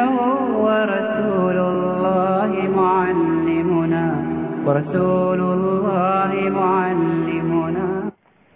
إنه ورسول الله معلمنا.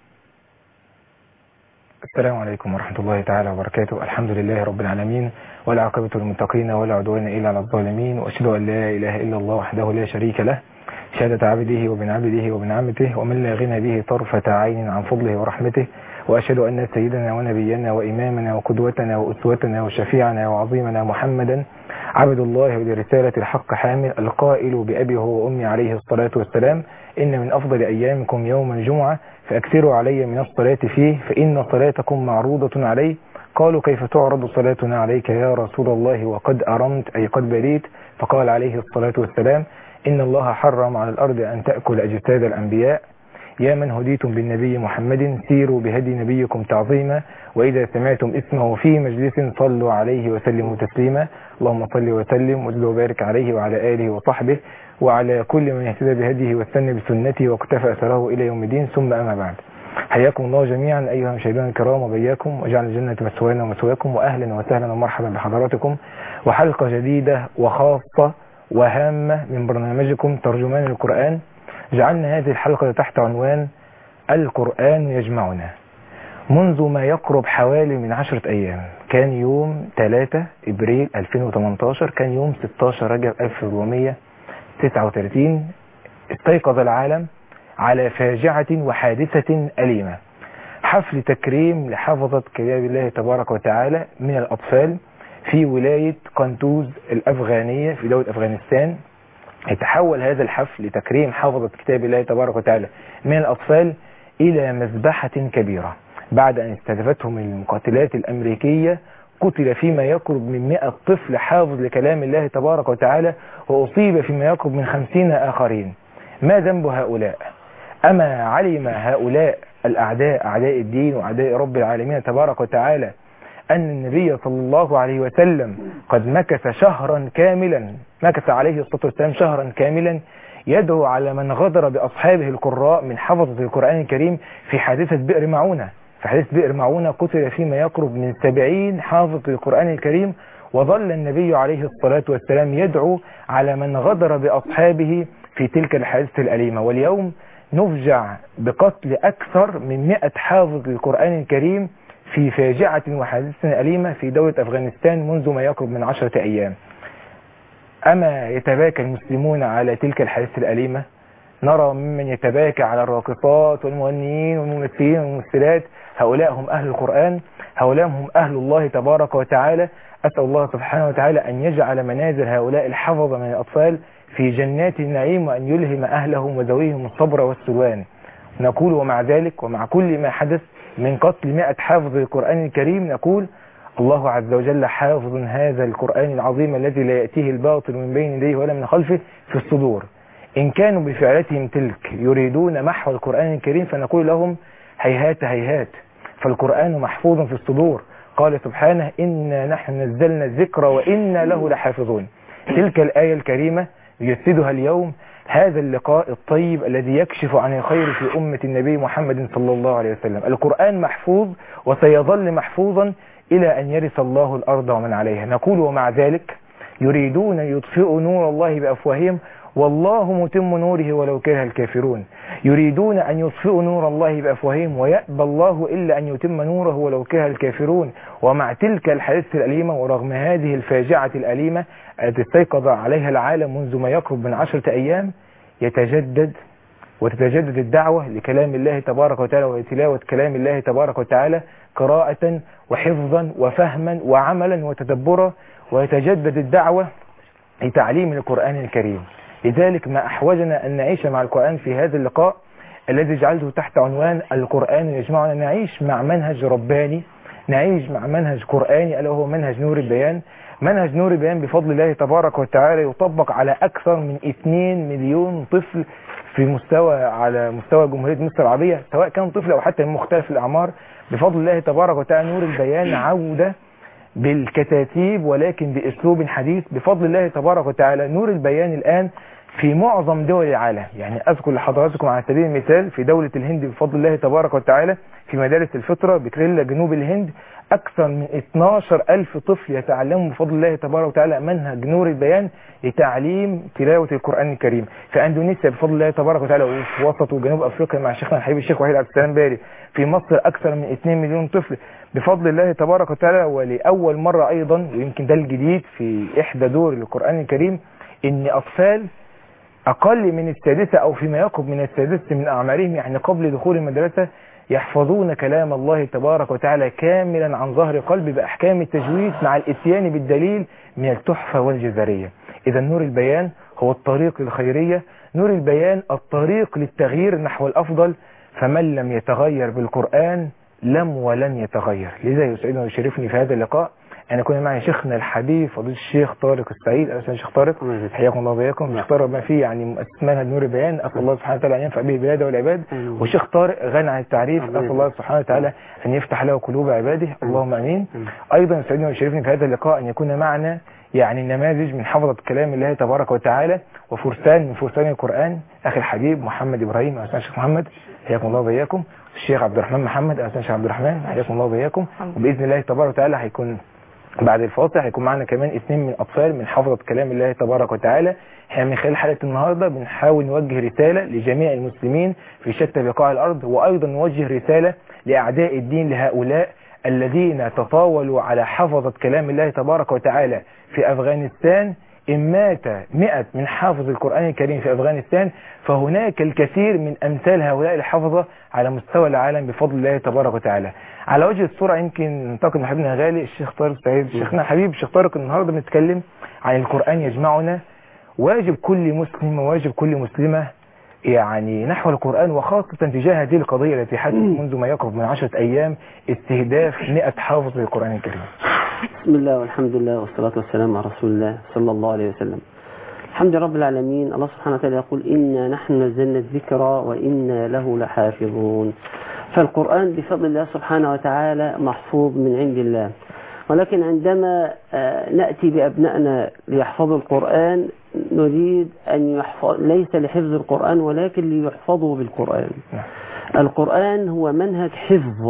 السلام عليكم ورحمة الله تعالى وبركاته. الحمد لله رب العالمين، والعاقبة للمتقين ولا عدوان إلا على الظالمين، وأشهد أن لا إله إلا الله وحده لا شريك له، شهادة عبده وبن عبده وبن عمته، ومن لا غنى به طرفة عين عن فضله ورحمته. وأشهد أن سيدنا ونبينا وإمامنا وقدوتنا وأسوتنا وشفيعنا وعظيمنا محمدا عبد الله ولرسالة الحق حامل، القائل بأبي هو وأمي عليه الصلاة والسلام: إن من أفضل أيامكم يوم الجمعة فأكثروا علي من الصلاة فيه فإن صلاتكم معروضة علي. قالوا: كيف تعرض صلاتنا عليك يا رسول الله وقد أرمت أي قد بليت؟ فقال عليه الصلاة والسلام: إن الله حرم على الأرض أن تأكل أجساد الأنبياء. يا من هديتم بالنبي محمد سيروا بهدي نبيكم تعظيما، وإذا سمعتم اسمه في مجلس صلوا عليه وسلموا تسليما. اللهم صل وسلم وزد وبارك عليه وعلى آله وصحبه وعلى كل من يهتدى بهديه واستنى بسنته واقتفى أثره إلى يوم الدين، ثم أما بعد. حياكم الله جميعا أيها المشاهدون الكرام وبياكم، وجعل الجنة مثوانا ومثواكم، وأهلا وسهلا ومرحبا بحضراتكم، وحلقة جديدة وخاصة وهامة من برنامجكم ترجمان القرآن. جعلنا هذه الحلقة تحت عنوان القرآن يجمعنا. منذ ما يقرب حوالي من 10 أيام، كان يوم 3 إبريل 2018، كان يوم 16 رجب 1439، استيقظ العالم على فاجعة وحادثة أليمة. حفل تكريم لحفظة كتاب الله تبارك وتعالى من الأطفال في ولاية قندوز الأفغانية في دولة أفغانستان. يتحول هذا الحفل لتكريم حفظة كتاب الله تبارك وتعالى من الأطفال إلى مذبحة كبيرة، بعد أن استهدفتهم المقاتلات الأمريكية. قتل فيما يقرب من 100 طفل حافظ لكلام الله تبارك وتعالى، وأصيب فيما يقرب من 50 آخرين. ما ذنب هؤلاء؟ أما علم هؤلاء الأعداء، أعداء الدين وأعداء رب العالمين تبارك وتعالى، أن النبي صلى الله عليه وسلم قد مكث شهرا كاملا، مكث عليه الصلاة والسلام شهرا كاملا يدعو على من غدر بأصحابه القراء من حفظة القرآن الكريم في حادثة بئر معونة. في حادثة بئر معونة قتل فيما يقرب من 70 حافظ للقرآن الكريم، وظل النبي عليه الصلاة والسلام يدعو على من غدر بأصحابه في تلك الحادثة الأليمة. واليوم نفجع بقتل أكثر من 100 حافظ للقرآن الكريم في فاجعة وحادثة أليمة في دولة أفغانستان منذ ما يقرب من 10 أيام. أما يتباكى المسلمون على تلك الحادثة الأليمة؟ نرى ممن يتباكى على الراقصات والمغنيين والممثلين والممثلات. هؤلاء هم أهل القرآن، هؤلاء هم أهل الله تبارك وتعالى. أسأل الله سبحانه وتعالى أن يجعل منازل هؤلاء الحفظة من الأطفال في جنات النعيم، وأن يلهم أهلهم وذويهم الصبر والسلوان. نقول ومع ذلك ومع كل ما حدث من قتل 100 حافظ للقرآن الكريم، نقول: الله عز وجل حافظ هذا القرآن العظيم الذي لا يأتيه الباطل من بين يديه ولا من خلفه في الصدور. إن كانوا بفعلتهم تلك يريدون محو القرآن الكريم فنقول لهم: هيهات هيهات، فالقرآن محفوظ في الصدور. قال سبحانه: إنا نحن نزلنا الذكر وإنا له لحافظون. تلك الآية الكريمة يجسدها اليوم هذا اللقاء الطيب الذي يكشف عن الخير في أمة النبي محمد صلى الله عليه وسلم. القرآن محفوظ وسيظل محفوظا إلى أن يرث الله الأرض ومن عليها. نقول ومع ذلك يريدون يطفئوا نور الله بأفواههم والله متم نوره ولو كره الكافرون. يريدون أن يطفئوا نور الله بأفواههم ويأبى الله إلا أن يتم نوره ولو كره الكافرون. ومع تلك الحادثة الأليمة ورغم هذه الفاجعة الأليمة التي استيقظ عليها العالم منذ ما يقرب من 10 أيام، وتتجدد الدعوة لكلام الله تبارك وتعالى وتلاوة كلام الله تبارك وتعالى قراءة وحفظا وفهما وعملا وتدبرا، ويتجدد الدعوة لتعليم القرآن الكريم. لذلك ما أحوجنا أن نعيش مع القرآن في هذا اللقاء الذي جعلته تحت عنوان القرآن يجمعنا. نعيش مع منهج رباني، نعيش مع منهج قرآني، ألا وهو منهج نور البيان. منهج نور البيان بفضل الله تبارك وتعالى يطبق على أكثر من 2 مليون طفل على مستوى جمهورية مصر العربية، سواء كان طفل أو حتى من مختلف الأعمار. بفضل الله تبارك وتعالى نور البيان عودة بالكتاتيب ولكن بأسلوب حديث. بفضل الله تبارك وتعالى نور البيان الآن في معظم دول العالم. يعني أذكر لحضراتكم على سبيل المثال في دولة الهند بفضل الله تبارك وتعالى في مدارس الفطرة بكريلا جنوب الهند أكثر من 12,000 طفل يتعلموا بفضل الله تبارك وتعالى منهج نور البيان لتعليم تلاوة القرآن الكريم. في أندونيسيا بفضل الله تبارك وتعالى وفي وسط وجنوب أفريقيا مع شيخنا الحبيب الشيخ وحيد عبد السلام باري. في مصر أكثر من 2 مليون طفل بفضل الله تبارك وتعالى. ولأول مرة أيضا ويمكن ده الجديد في إحدى دور القرآن الكريم إن أطفال أقل من السادسة أو فيما يقرب من السادسة من أعمارهم يعني قبل دخول المدرسة يحفظون كلام الله تبارك وتعالى كاملا عن ظهر قلب بأحكام التجويد مع الاتيان بالدليل من التحفة والجزرية. إذا نور البيان هو الطريق للخيرية، نور البيان الطريق للتغيير نحو الأفضل، فمن لم يتغير بالقرآن لم ولن يتغير. لذا يسعدني ويشرفني في هذا اللقاء أن يكون معي شيخنا الحبيب فضيلة الشيخ طارق السعيد. أهلا شيخ طارق، حياكم الله وبياكم. شيخ طارق ما فيه يعني مؤسسة نور البيان، أسأل الله سبحانه وتعالى أن ينفع به البلاد والعباد. وشيخ طارق غني عن التعريف، أسأل الله سبحانه وتعالى أن يفتح له قلوب عباده، اللهم آمين. أيضا يسعدني ويشرفني في هذا اللقاء أن يكون معنا يعني نماذج من حفظة كلام الله تبارك وتعالى وفرسان من فرسان القرآن، أخي الحبيب محمد إبراهيم. أهلا شيخ محمد، حياكم الله وبياكم. الشيخ عبد الرحمن محمد، أهلا شيخ عبد الرحمن، حياكم الله وبياكم. وبإذن الله تبارك وتعالى هيكون بعد الفاصل هيكون معنا كمان 2 من أطفال من حفظة كلام الله تبارك وتعالى. احنا من خلال حلقة النهاردة بنحاول نوجه رسالة لجميع المسلمين في شتى بقاع الأرض، وأيضا نوجه رسالة لأعداء الدين لهؤلاء الذين تطاولوا على حفظة كلام الله تبارك وتعالى في أفغانستان. إن مات 100 من حافظ القرآن الكريم في أفغانستان فهناك الكثير من أمثال هؤلاء الحفظة على مستوى العالم بفضل الله تبارك وتعالى. على وجه الصورة يمكن ننتقل من حبيبنا الغالي الشيخ طارق السعيد. شيخنا حبيب الشيخ طارق، النهاردة بنتكلم عن القرآن يجمعنا. واجب كل مسلم وواجب كل مسلمة يعني نحو القرآن، وخاصة تجاه هذه القضية التي حدثت منذ ما يقرب من 10 أيام، استهداف 100 حافظ للقرآن الكريم. بسم الله والحمد لله والصلاة والسلام على رسول الله صلى الله عليه وسلم. الحمد رب العالمين. الله سبحانه وتعالى يقول إنا نحن نزلنا الذكر وإنا له لحافظون. فالقرآن بفضل الله سبحانه وتعالى محفوظ من عند الله، ولكن عندما نأتي بأبنائنا ليحفظوا القرآن نريد أن يحفظ ليس لحفظ القرآن ولكن ليحفظوا بالقرآن. القرآن هو منهج حفظ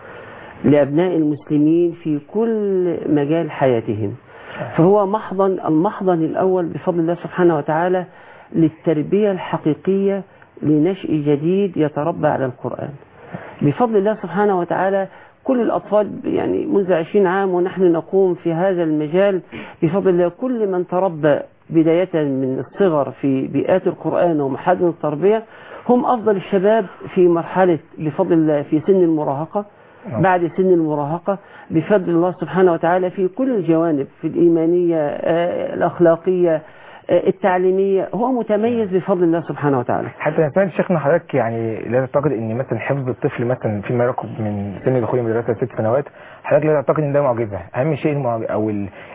لأبناء المسلمين في كل مجال حياتهم، فهو المحضن الأول بفضل الله سبحانه وتعالى للتربية الحقيقية لنشء جديد يتربى على القرآن بفضل الله سبحانه وتعالى. كل الأطفال يعني منذ 20 عام ونحن نقوم في هذا المجال بفضل الله، كل من تربى بداية من الصغر في بيئات القرآن ومحاضن التربية هم أفضل الشباب في مرحلة بفضل الله في سن المراهقة. بعد سن المراهقة بفضل الله سبحانه وتعالى في كل الجوانب، في الإيمانية الأخلاقية التعليمية هو متميز بفضل الله سبحانه وتعالى. حتى نسأل شيخنا حضرتك يعني لا تعتقد ان مثلا حفظ الطفل مثلا فيما يقرب من سن دخول المدرسة 6 سنوات، حضرتك لا تعتقد ان ده معجزة؟ اهم شيء او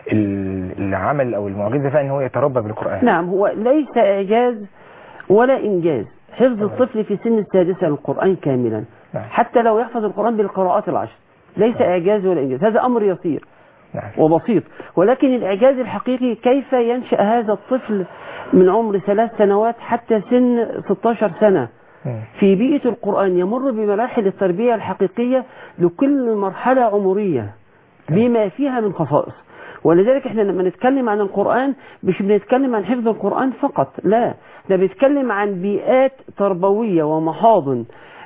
العمل او المعجزة فان هو يتربى بالقرآن. نعم، هو ليس إعجاز ولا إنجاز. حفظ الطفل في سن السادسة للقرآن كاملا حتى لو يحفظ القرآن بالقراءات العشر ليس إعجاز ولا إنجاز، هذا أمر يسير وبسيط. ولكن الإعجاز الحقيقي كيف ينشأ هذا الطفل من عمر 3 سنوات حتى سن 16 سنة في بيئة القرآن، يمر بمراحل التربية الحقيقية لكل مرحلة عمرية بما فيها من خصائص. ولذلك احنا لما نتكلم عن القرآن مش بنتكلم عن حفظ القرآن فقط، لا، ده بنتكلم عن بيئات تربوية ومحاضن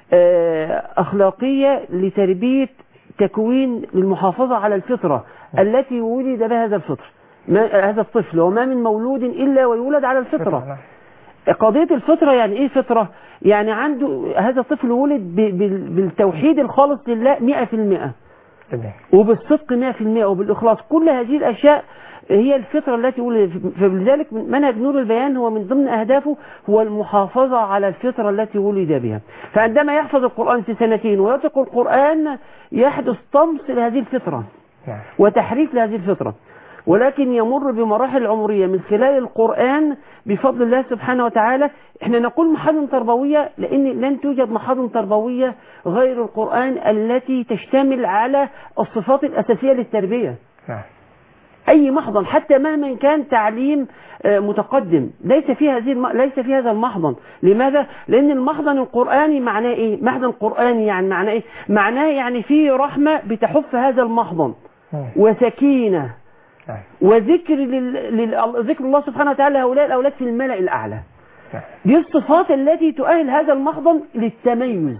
أخلاقية لتربية تكوين للمحافظة على الفطرة التي ولد بها هذا الطفل، وما من مولود إلا ويولد على الفطرة. قضية الفطرة يعني إيه فطرة؟ يعني عنده هذا الطفل ولد بالتوحيد الخالص لله 100% وبالصدق 100% وبالإخلاص. كل هذه الأشياء هي الفطرة التي ولد. فلذلك منهج نور البيان هو من ضمن أهدافه هو المحافظة على الفطرة التي ولد بها. فعندما يحفظ القرآن في 2 سنين ويترك القرآن يحدث طمس لهذه الفطرة وتحريف لهذه الفطرة، ولكن يمر بمراحل عمرية من خلال القرآن بفضل الله سبحانه وتعالى. احنا نقول محاضن تربوية لأن لن توجد محاضن تربوية غير القرآن التي تشتمل على الصفات الأساسية للتربية. أي محضن حتى مهما كان تعليم متقدم ليس في هذا المحضن. لماذا؟ لأن المحضن القرآني معناه إيه؟ محضن قرآني يعني معناه إيه؟ معناه يعني فيه رحمة بتحف هذا المحضن وسكينة وذكر ذكر الله سبحانه وتعالى هؤلاء الأولاد في الملأ الأعلى. دي الصفات التي تؤهل هذا المحضن للتميز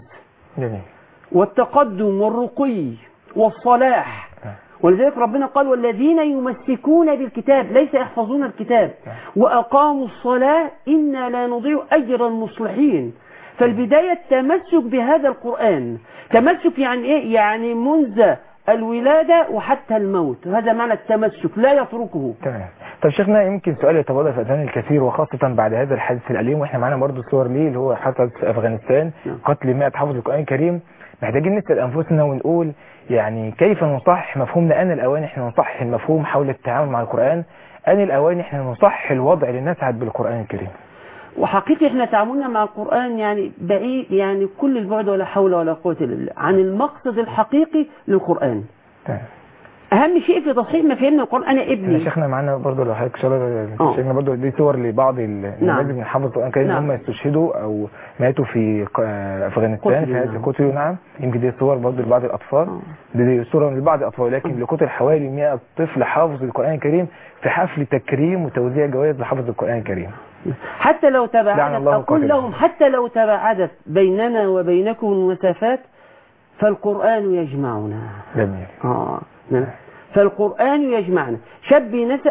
والتقدم والرقي والصلاح. ولذلك ربنا قال والذين يمسكون بالكتاب ليس يحفظون الكتاب وأقاموا الصلاة إنا لا نضيع أجر المصلحين. فالبداية التمسك بهذا القرآن. تمسك يعني إيه؟ يعني منذ الولادة وحتى الموت، هذا معنى التمسك لا يتركه. تمام. طب شيخنا يمكن سؤال يتبادر في أذهان الكثير وخاصة بعد هذا الحادث الأليم، واحنا معانا برضه صور ليه اللي هو حصل في أفغانستان قتل 100 حافظ القرآن الكريم. محتاجين نسأل أنفسنا ونقول يعني كيف نصحح مفهومنا؟ أن الأوان احنا نصحح المفهوم حول التعامل مع القرآن، أن الأوان احنا نصحح الوضع لنسعد بالقرآن الكريم. وحقيقة احنا تعاملنا مع القرآن يعني بعيد، يعني كل البعد ولا حول ولا قوة إلا بالله عن المقصد الحقيقي للقرآن. تمام. اهم شيء في تصحيح مفاهيم القرآن انا ابني. شيخنا معانا برضه لو حضرتك شيخنا برضه دي صور لبعض النماذج من حافظ القرآن الكريم هم استشهدوا او ماتوا في افغانستان في هذه قتلوا. نعم. يمكن دي صور برضه لبعض الاطفال. دي صورة لبعض الاطفال، لكن لقتل حوالي 100 طفل حافظ القرآن الكريم في حفل تكريم وتوزيع جوائز لحافظ القرآن الكريم. حتى لو تباعدت أقول لهم حتى لو تباعدت بيننا وبينكم المسافات فالقرآن يجمعنا. جميل. فالقرآن يجمعنا. شاب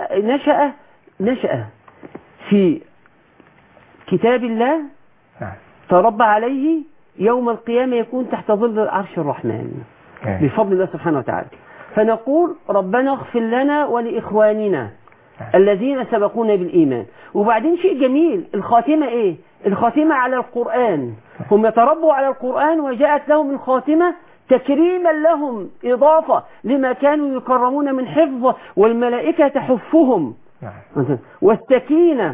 نشأ في كتاب الله تربى عليه، يوم القيامة يكون تحت ظل عرش الرحمن بفضل الله سبحانه وتعالى. فنقول ربنا اغفر لنا ولإخواننا الذين سبقونا بالإيمان. وبعدين شيء جميل، الخاتمة إيه؟ الخاتمة على القرآن. هم يتربوا على القرآن وجاءت لهم الخاتمة تكريما لهم، إضافة لما كانوا يكرمون من حفظ والملائكة تحفهم والسكينة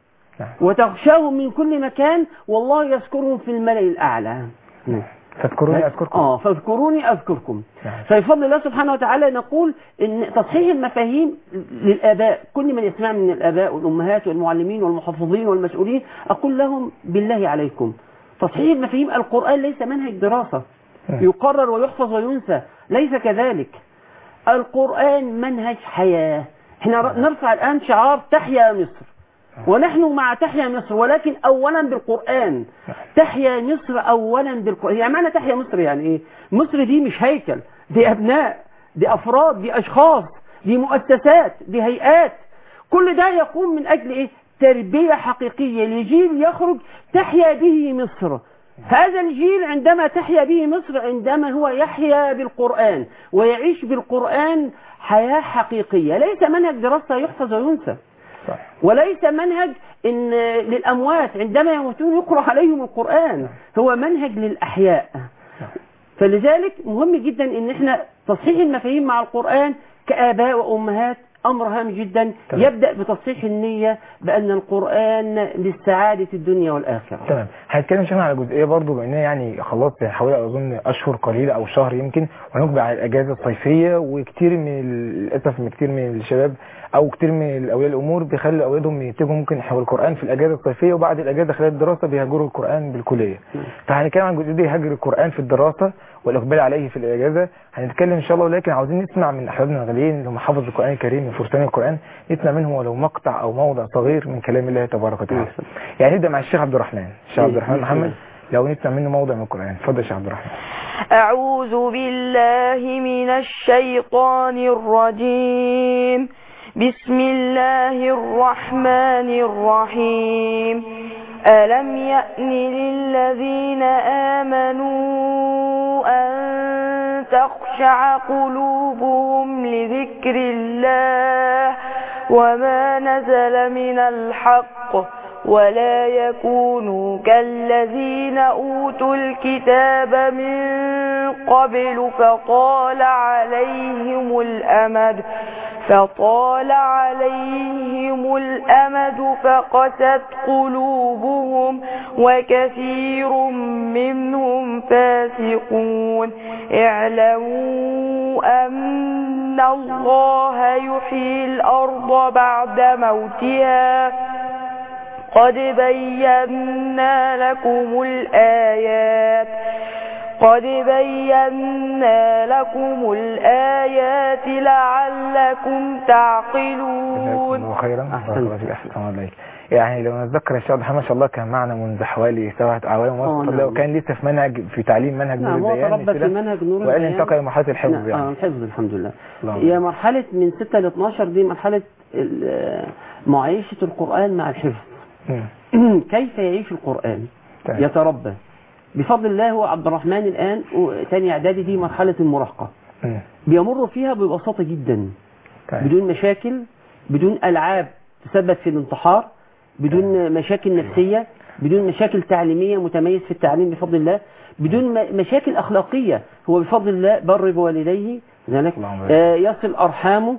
وتغشاهم من كل مكان والله يذكرهم في الملأ الأعلى. فاذكروني أذكركم. فاذكروني أذكركم. فبفضل الله سبحانه وتعالى نقول إن تصحيح المفاهيم للآباء، كل من يسمع من الآباء والأمهات والمعلمين والمحفظين والمسؤولين أقول لهم بالله عليكم تصحيح المفاهيم. القرآن ليس منهج دراسة يقرر ويحفظ وينسى، ليس كذلك. القرآن منهج حياة. احنا نرفع الآن شعار تحيا مصر، ونحن مع تحيا مصر، ولكن أولا بالقرآن. تحيا مصر أولا بالقرآن. يعني معنى تحيا مصر يعني إيه؟ مصر دي مش هيكل، دي أبناء، دي أفراد، دي أشخاص، دي مؤسسات، دي هيئات. كل ده يقوم من أجل إيه؟ تربية حقيقية لجيل يخرج تحيا به مصر. هذا الجيل عندما تحيا به مصر عندما هو يحيا بالقرآن ويعيش بالقرآن حياة حقيقية، ليس منهج دراسة يحفظ وينسى، وليس منهج إن للأموات عندما يموتون يقرأ عليهم القرآن، هو منهج للأحياء. فلذلك مهم جدا إن احنا تصحيح المفاهيم مع القرآن كآباء وأمهات أمر هام جدا. يبدأ بتصحيح النية بأن القرآن للسعادة الدنيا والآخرة. تمام. هنتكلم شوية على جزئية برضو بأننا يعني خلاص حوالي أظن أشهر قليلة أو شهر يمكن ونقبل على الأجازة الصيفية، وكتير من للأسف من كتير من الشباب أو كتير من أولياء الأمور بيخلوا أولادهم يتجهوا ممكن حول القرآن في الأجازة الصيفية، وبعد الأجازة خلال الدراسة بيهجروا القرآن بالكلية. فهنتكلم عن جزئية دي هجر القرآن في الدراسة والإقبال عليه في الأجازة، هنتكلم إن شاء الله. ولكن عاوزين نسمع من أحبابنا الغاليين اللي هم حافظ القرآن الكريم من فرسان القرآن، نسمع منهم ولو مقطع أو موضع صغير من كلام الله تبارك وتعالى. يعني نبدأ مع الشيخ عبد الرحمن. الشيخ عبد الرحمن محمد لو نسمع منه موضع من القرآن. اتفضل يا شيخ عبد الرحمن. أعوذ بالله من الشيطان الرجيم. بسم الله الرحمن الرحيم. ألم يأن للذين آمنوا أن تخشع قلوبهم لذكر الله وما نزل من الحق ولا يكونوا كالذين أوتوا الكتاب من قبل فطال عليهم الأمد فقست قلوبهم وكثير منهم فاسقون. اعلموا أن أن الله يحيي الأرض بعد موتها قد بينا لكم الآيات لعلكم تعقلون. الله خيرا. أحسن عليك. يعني لو نتذكر الشيخ محمد ما شاء الله كان معنا منذ حوالي 7 أعوام وكان لسه في منهج في تعليم منهج نور البيان. نعم، في منهج نور البيان. وقال انتقل مرحلة الحفظ يعني. الحفظ الحمد لله. هي مرحلة من 6 ل 12 دي مرحلة معايشة القرآن مع الحفظ. كيف يعيش القرآن؟ يتربى بفضل الله. هو عبد الرحمن الآن ثاني إعدادي، دي مرحلة المراهقة. بيمر فيها ببساطة جدا، بدون مشاكل، بدون ألعاب تسبب في الانتحار، بدون مشاكل نفسية، بدون مشاكل تعليمية، متميز في التعليم بفضل الله، بدون مشاكل أخلاقية. هو بفضل الله بر بوالديه، يصل أرحامه،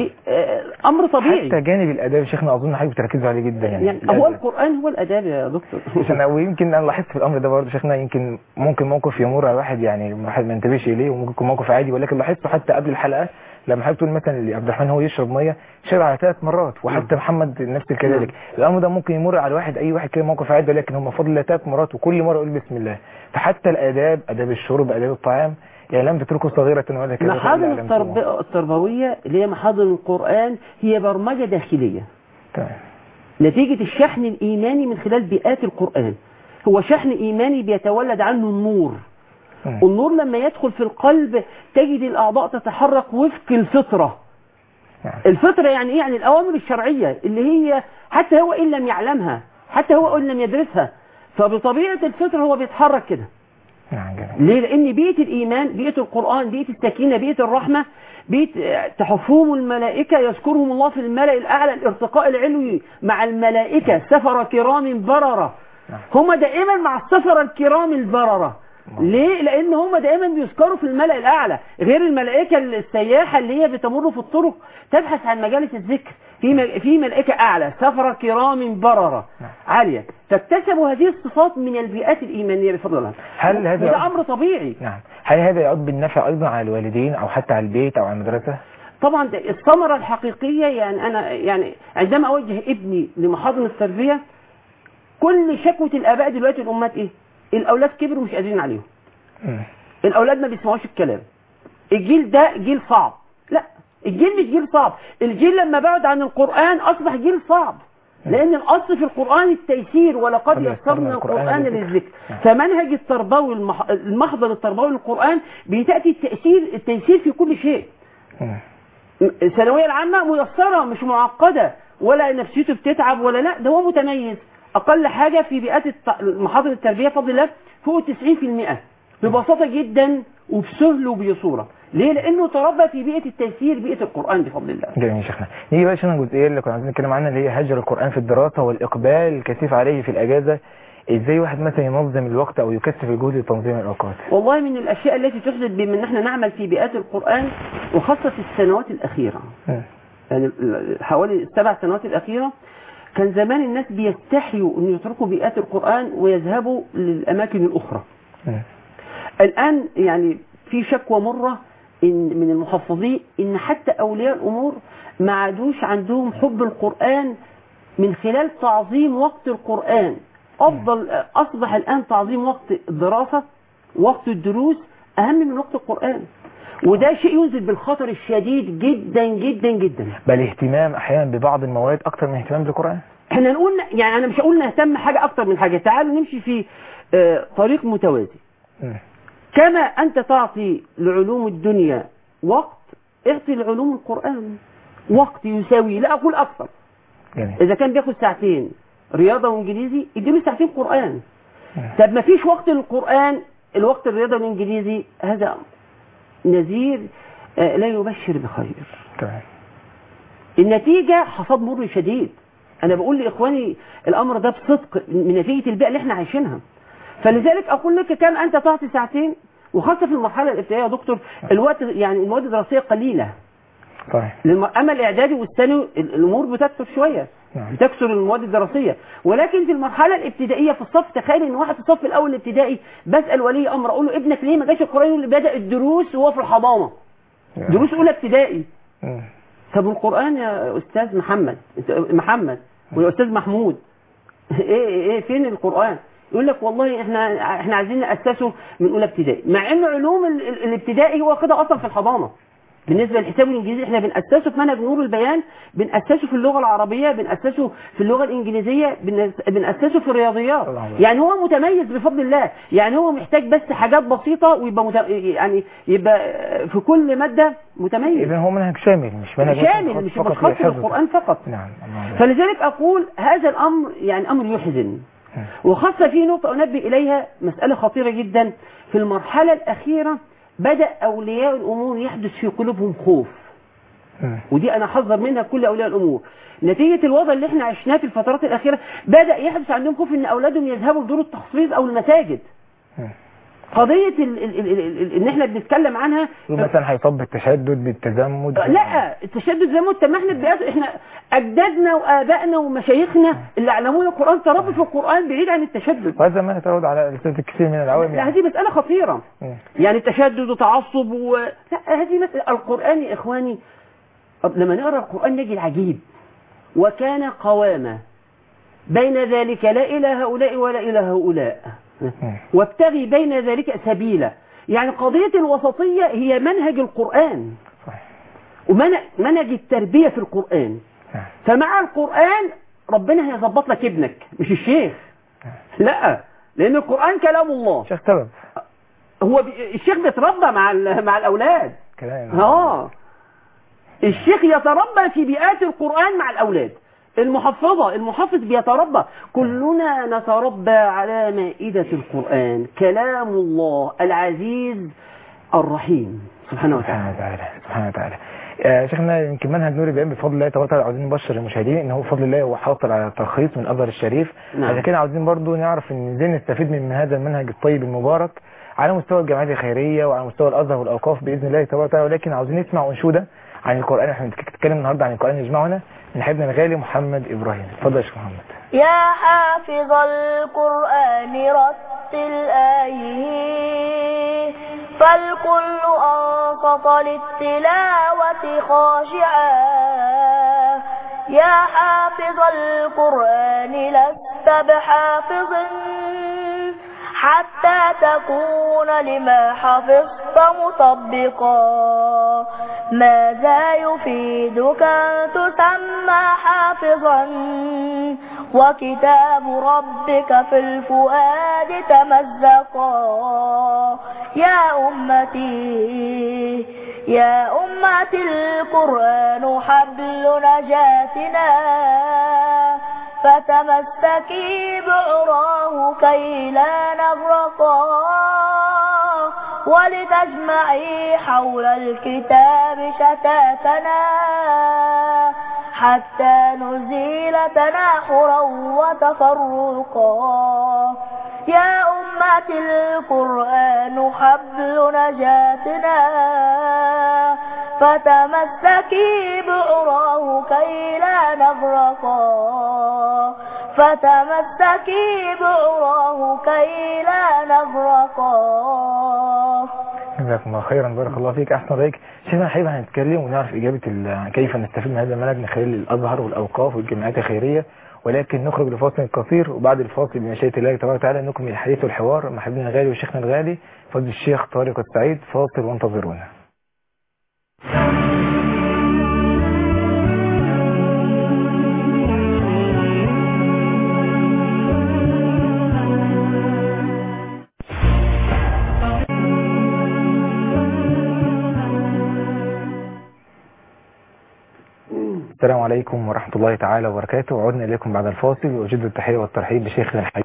أمر طبيعي. حتى جانب الآداب شيخنا أظن حضرتك بتركزوا عليه جدا يعني هو القرآن هو الآداب يا دكتور. ويمكن أنا لاحظت في الأمر ده برضه شيخنا، يمكن ممكن موقف يمر على واحد يعني الواحد ما ينتبهش إليه، وممكن يكون موقف عادي، ولكن لاحظته حتى قبل الحلقة لما حضرتك تقول مثلا اللي عبد الرحمن هو يشرب ميه شرب على 3 مرات، وحتى محمد نفس كذلك. الأمر ده ممكن يمر على واحد أي واحد كده موقف عادي، ولكن هم فضل الله 3 مرات وكل مرة يقول بسم الله. فحتى الآداب، آداب الشرب، آداب الطعام، يعني لم تتركوا صغيرة ولا كذا. محاضن التربوية اللي هي محاضن القرآن هي برمجة داخلية. تمام. نتيجة الشحن الإيماني من خلال بيئات القرآن. هو شحن إيماني بيتولد عنه النور. النور لما يدخل في القلب تجد الأعضاء تتحرك وفق الفطرة. الفطرة يعني إيه؟ يعني الأوامر الشرعية اللي هي حتى هو إن لم يعلمها، حتى هو إن لم يدرسها، فبطبيعة الفطرة هو بيتحرك كده. ليه؟ لأن بيئة الإيمان، بيئة القرآن، بيئة السكينة، بيئة الرحمة، بيئة تحفهم الملائكة، يذكرهم الله في الملأ الأعلى، الارتقاء العلوي مع الملائكة، سفر كرام بررة. هم دائما مع السفر الكرام البررة. ليه؟ لأن هم دائما بيذكروا في الملأ الأعلى، غير الملائكة السياحة اللي هي بتمر في الطرق تبحث عن مجالس الذكر. في ملائكة أعلى، سفر كرام بررة عالية، فاكتسبوا هذه الصفات من البيئات الإيمانية بفضل الله. هل هذا ده أمر طبيعي؟ نعم. هل هذا يعود بالنفع أيضا على الوالدين أو حتى على البيت أو على المدرسة؟ طبعا الثمرة الحقيقية، يعني أنا عندما أوجه ابني لمحاضن التربية، كل شكوة الآباء دلوقتي الأمهات إيه؟ الأولاد كبروا مش قادرين عليهم. الأولاد ما بيسمعوش الكلام. الجيل ده جيل صعب. لا، الجيل مش جيل صعب، الجيل لما بعد عن القرآن أصبح جيل صعب. لأن الأصل في القرآن التيسير، ولقد يسرنا القرآن للذكر. فمنهج التربوي المحضر التربوي للقرآن بتأتي التيسير في كل شيء. الثانوية العامة ميسرة مش معقدة، ولا نفسيته بتتعب ولا لا، ده هو متميز. أقل حاجة في بيئات محاضر التربية فضل الله فوق 90% ببساطة جدا وبسهل وبيسورة. ليه؟ لأنه تربى في بيئة التيسير، بيئة القرآن بفضل الله. جميل شيخنا. نيجي بقى شيخنا الجزئية اللي كنا عايزين نتكلم عنها، اللي هي هجر القرآن في الدراسة والإقبال الكثيف عليه في الأجازة. إزاي واحد مثلا ينظم الوقت أو يكثف الجهد لتنظيم الأوقات؟ والله من الأشياء التي تحدث بأن احنا نعمل في بيئات القرآن، وخاصة في السنوات الأخيرة. يعني حوالي 7 سنوات الأخيرة كان زمان الناس بيستحيوا أن يتركوا بيئات القرآن ويذهبوا للأماكن الأخرى. الآن يعني في شكوى مرة من المحفظين إن حتى أولياء الأمور ما عادوش عندهم حب القرآن من خلال تعظيم وقت القرآن. أصبح الآن تعظيم وقت الدراسة، وقت الدروس أهم من وقت القرآن، وده شيء ينزل بالخطر الشديد جدا جدا جدا. بل اهتمام احيانا ببعض المواد اكتر من اهتمام بالقرآن. احنا نقول يعني انا مش هقول نهتم حاجة اكتر من حاجة، تعالوا نمشي في طريق متوازي. كما انت تعطي لعلوم الدنيا وقت، اعطي لعلوم القرآن وقت يساوي، لا اقول اكثر. اذا كان بياخد 2 ساعة رياضة وانجليزي اديله 2 ساعة قرآن. طب ما فيش وقت للقرآن، الوقت الرياضة والانجليزي هذا نذير لا يبشر بخير. النتيجة حصاد مر شديد. أنا بقول لإخواني الأمر ده بصدق من نتيجة البيئة اللي احنا عايشينها. فلذلك أقول لك كم أنت تعطي 2 ساعة، وخاصة في المرحلة الابتدائية يا دكتور الوقت يعني المواد الدراسية قليلة. أما الإعدادي والثانوي الأمور بتكثر شوية، بتكثر المواد الدراسية. ولكن في المرحلة الابتدائية في الصف، تخيل إن واحد في الصف الأول الابتدائي بسأل ولي أمر أقول له ابنك ليه ما جاش القرآن اللي بدأ الدروس وهو في الحضانة؟ دروس أولى ابتدائي. طب القرآن يا أستاذ محمد ويا أستاذ محمود، إيه فين القرآن؟ يقول لك والله احنا عايزين نأسسه من أولى ابتدائي، مع إن علوم الابتدائي هو واخدها أصلا في الحضانة. بالنسبة للحساب والإنجليزي احنا بنأسسه في منهج نور البيان، بنأسسه في اللغة العربية، بنأسسه في اللغة الإنجليزية، بنأسسه في الرياضيات. يعني هو متميز بفضل الله، يعني هو محتاج بس حاجات بسيطة ويبقى يعني يبقى في كل مادة متميز. إذن هو منهج شامل، مش منهج شامل، مش خاص بالقرآن فقط. نعم. فلذلك أقول هذا الأمر يعني أمر يحزن، وخاصة في نقطة أنبه إليها، مسألة خطيرة جدا. في المرحلة الأخيرة بدأ أولياء الأمور يحدث في قلوبهم خوف، ودي أنا حذر منها كل أولياء الأمور. نتيجة الوضع اللي احنا عشناه في الفترات الأخيرة بدأ يحدث عندهم خوف إن أولادهم يذهبوا لدور التخصيص أو المساجد. قضية إن احنا بنتكلم عنها مثلا هيصاب بالتشدد بالتزمت. لا، التشدد زي ما قلت، ما احنا أجدادنا وآبائنا ومشايخنا اللي علمونا القرآن تربوا في القرآن بعيد عن التشدد، وهذا ما يتعود على الكثير من العوام. لا، هذه مسألة خطيرة. يعني التشدد وتعصب لا، هذه مسألة. القرآن يا إخواني لما نقرأ القرآن نجي العجيب: وكان قواما بين ذلك لا إلى هؤلاء ولا إلى هؤلاء وابتغي بين ذلك سبيلا. يعني قضية الوسطية هي منهج القرآن ومنهج التربية في القرآن. فمع القرآن ربنا هيظبط لك ابنك مش الشيخ، لا، لأن القرآن كلام الله. شيخ سبب هو الشيخ بيتربى مع الأولاد. الشيخ يتربى في بيئات القرآن مع الأولاد. المحفظ بيتربى. كلنا نتربى على مائدة القرآن، كلام الله العزيز الرحيم سبحانه وتعالى. شيخنا، يمكن منهج نور البيان بفضل الله تبارك وتعالى عاوزين نبشر المشاهدين ان هو بفضل الله هو حاصل على ترخيص من الازهر الشريف. عشان كده عاوزين برضو نعرف ان ازاي نستفيد من هذا المنهج الطيب المبارك على مستوى الجمعيات الخيريه وعلى مستوى الازهر والاوقاف باذن الله تبارك وتعالى. ولكن عاوزين نسمع انشوده عن القرآن. احنا بنتكلم النهارده عن القرآن يجمعنا من حبيبنا الغالي محمد إبراهيم. اتفضل يا شيخ محمد. يا حافظ القرآن رتل آيه، فالكل أنصت للتلاوة خاشعا. يا حافظ القرآن لست بحافظ حتى تكون لما حفظت مطبقا. ماذا يفيدك أن تسمى حافظا وكتاب ربك في الفؤاد تمزقا. يا أمتي القرآن حبل نجاتنا، فتمسكي بعراه كي لا نغرقا. ولتجمعي حول الكتاب شتاتنا حتى نزيل تناحرا وتفرقا. يا أمتي القرآن حبل نجاتنا، فتمسكي بعراه كي لا نغرقا. فتمسكي بعراه كي لا نغرقا. جزاكم الله خيرا، بارك الله فيك، احسن رايك. شيخنا حبيبي هنتكلم ونعرف اجابه كيف نستفيد من هذا المنهج من خلال الازهر والاوقاف والجمعيات الخيريه، ولكن نخرج لفاصل قصير، وبعد الفاصل بمشيئه الله تبارك وتعالى نكمل الحديث والحوار مع حبيبنا الغالي وشيخنا الغالي فضل الشيخ طارق السعيد. فاصل وانتظرونا. السلام عليكم ورحمة الله تعالى وبركاته، وعدنا إليكم بعد الفاصل، وأجد التحية والترحيب بشيخنا الحبيب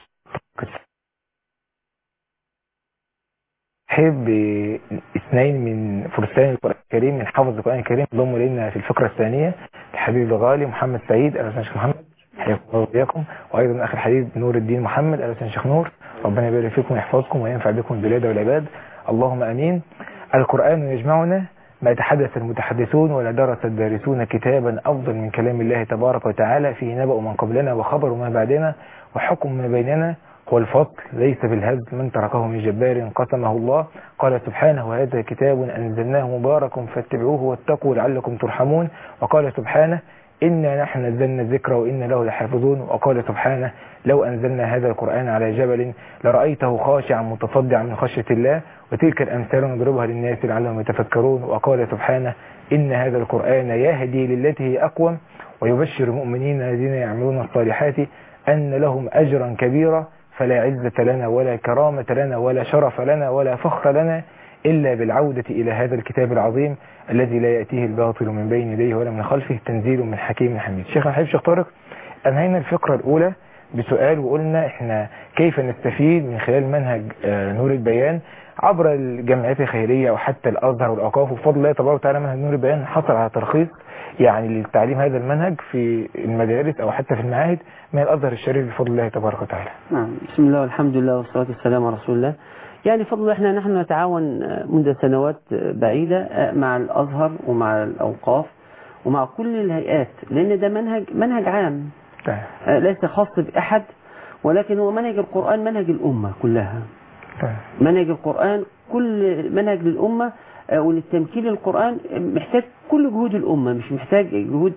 باثنين من فرسان القرآن الكريم من حافظ القرآن الكريم انضموا إلينا في الفقرة الثانية، الحبيب الغالي محمد سعيد. أهلا وسهلا شيخ محمد، حياكم الله وإياكم. وأيضا أخي الحبيب نور الدين محمد. أهلا وسهلا شيخ نور، ربنا يبارك فيكم ويحفظكم وينفع بكم البلاد والعباد، اللهم آمين. القرآن يجمعنا، ما يتحدث المتحدثون ولا درس الدارسون كتابا أفضل من كلام الله تبارك وتعالى، فيه نبأ من قبلنا وخبر ما بعدنا وحكم ما بيننا هو الفصل ليس بالهزل من تركه من جبار قسمه الله. قال سبحانه وهذا كتاب أنزلناه مبارك فاتبعوه واتقوا لعلكم ترحمون. وقال سبحانه إنا نحن نزلنا الذكر وإنا له لحافظون. وقال سبحانه لو أنزلنا هذا القرآن على جبل لرأيته خاشعا متصدعا من خشية الله. وتلك الأمثال نضربها للناس لعلهم يتفكرون. وقال سبحانه إن هذا القرآن يهدي للتي هي أقوم ويبشر المؤمنين الذين يعملون الصالحات أن لهم أجرا كبيرا فلا عزة لنا ولا كرامة لنا ولا شرف لنا ولا فخر لنا إلا بالعودة إلى هذا الكتاب العظيم الذي لا يأتيه الباطل من بين يديه ولا من خلفه تنزيل من حكيم حميد. شيخنا حبيب شيخ طارق، أنهينا الفقرة الأولى بسؤال وقلنا إحنا كيف نستفيد من خلال منهج نور البيان عبر الجمعيات الخيرية أو حتى الأزهر والأوقاف. وبفضل الله تبارك وتعالى منهج نور البيان حصل على ترخيص يعني لتعليم هذا المنهج في المدارس أو حتى في المعاهد من الأزهر الشريف بفضل الله تبارك وتعالى. نعم، بسم الله والحمد لله والصلاة والسلام على رسول الله. يعني بفضل الله نحن نتعاون منذ سنوات بعيدة مع الأزهر ومع الأوقاف ومع كل الهيئات، لأن ده منهج عام ليس خاص بأحد، ولكن هو منهج القرآن منهج الأمة كلها. منهج القرآن كل منهج للأمة، وللتمكين القرآن محتاج كل جهود الأمة، مش محتاج جهود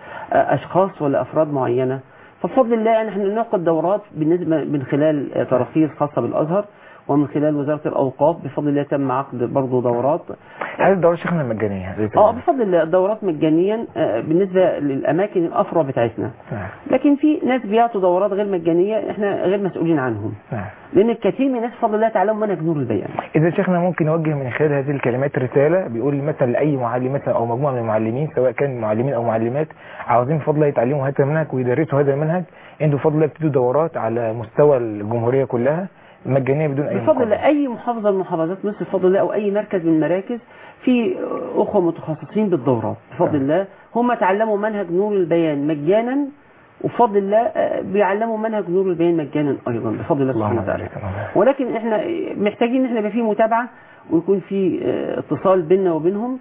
أشخاص ولا أفراد معينة. فبفضل الله نحن نعقد دورات بالنسبة من خلال تراخيص خاصة بالأزهر ومن خلال وزارة الأوقاف. بفضل الله تم عقد برضو دورات. هذه الدورات شيخنا مجانية؟ بفضل الله الدورات مجانيا بالنسبة للأماكن الأفرع بتاعتنا. لكن في ناس بيعطوا دورات غير مجانية احنا غير مسؤولين عنهم، لأن الكثير من الناس بفضل الله تعلموا منهج نور البيان. إذا شيخنا ممكن نوجه من خلال هذه الكلمات رسالة بيقول مثلا لأي معلم مثلا أو مجموعة من المعلمين سواء كان معلمين أو معلمات عاوزين بفضل الله يتعلموا هذا المنهج ويدرسوا هذا المنهج، انتوا بفضل الله بتدوا دورات على مستوى الجمهورية كلها مجانية بدون أي بفضل الله. أي محافظة من محافظات مصر بفضل الله أو أي مركز من المراكز في أخوة متخصصين بالدورات بفضل الله هم تعلموا منهج نور البيان مجانا، وبفضل الله بيعلموا منهج نور البيان مجانا أيضا بفضل الله سبحانه وتعالى. ولكن احنا محتاجين احنا يبقى في متابعة ويكون في اتصال بيننا وبينهم.